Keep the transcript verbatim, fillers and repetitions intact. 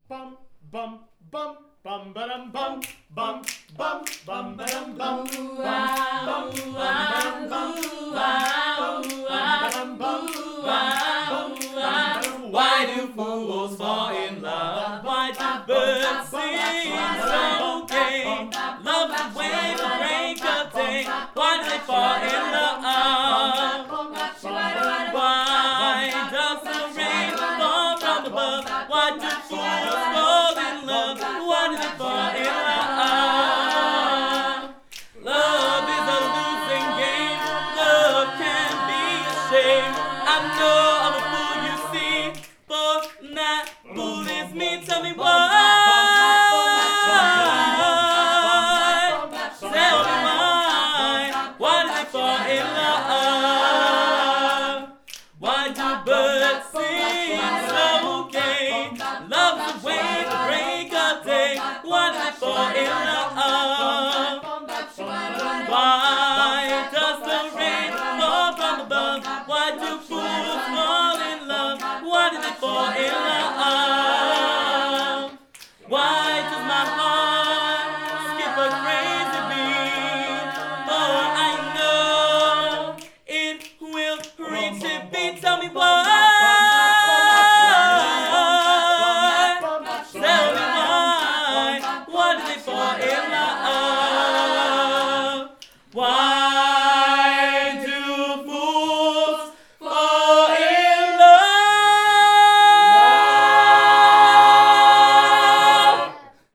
bum bum bum bum ba-dum bum bum bum bum ba-dum bum bum bum bum bum bum bum. Why do fools fall in love? Why do birds sing so gay? Love the way the rain comes day. Why do they fall in love? Why does the rain fall from above? Why do fools fall in love? Why do they fall in love? Love is a losing game. Love can be a shame. I know I'm a fool, you see, but not foolish mean. Tell me why.